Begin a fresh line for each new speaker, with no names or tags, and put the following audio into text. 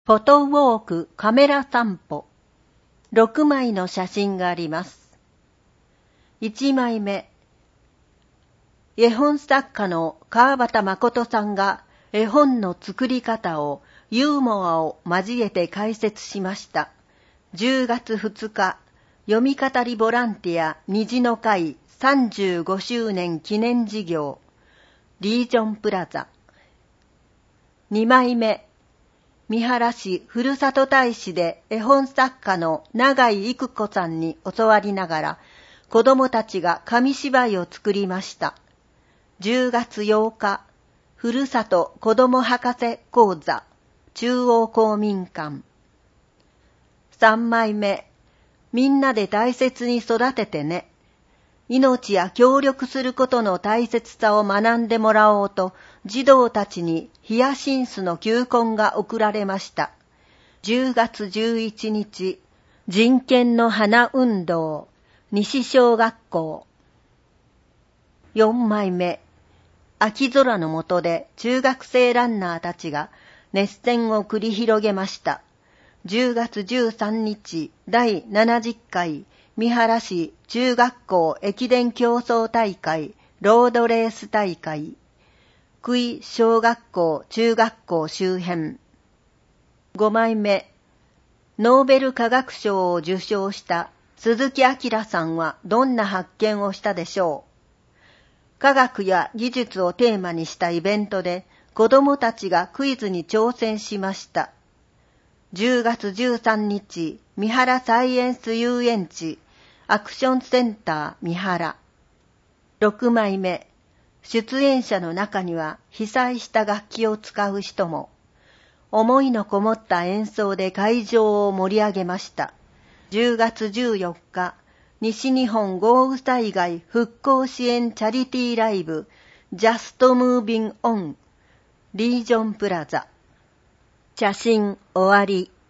フォトウォークカメラ散歩。6枚の写真があります。1枚目。絵本作家の川端誠さんが絵本の作り方をユーモアを交えて解説しました。10月2日、読み語りボランティア虹の会35周年記念事業、リージョンプラザ。2枚目。三原市ふるさと大使で絵本作家の永井育子さんに教わりながら、子どもたちが紙芝居を作りました。10月8日、ふるさと子ども博士講座、中央公民館。3枚目、みんなで大切に育ててね。命や協力することの大切さを学んでもらおうと、児童たちにヒヤシンスの球根が贈られました。10月11日、人権の花運動、西小学校。4枚目、秋空の下で中学生ランナーたちが熱戦を繰り広げました。10月13日、第70回、三原市中学校駅伝競争大会、ロードレース大会。久井小学校中学校周辺。5枚目。ノーベル化学賞を受賞した鈴木明さんはどんな発見をしたでしょう。科学や技術をテーマにしたイベントで子どもたちがクイズに挑戦しました。10月13日、三原サイエンス遊園地アクションセンター三原。6枚目。出演者の中には被災した楽器を使う人も。思いのこもった演奏で会場を盛り上げました。10月14日、西日本豪雨災害復興支援チャリティーライブ、Just Moving On、リージョンプラザ。写真終わり。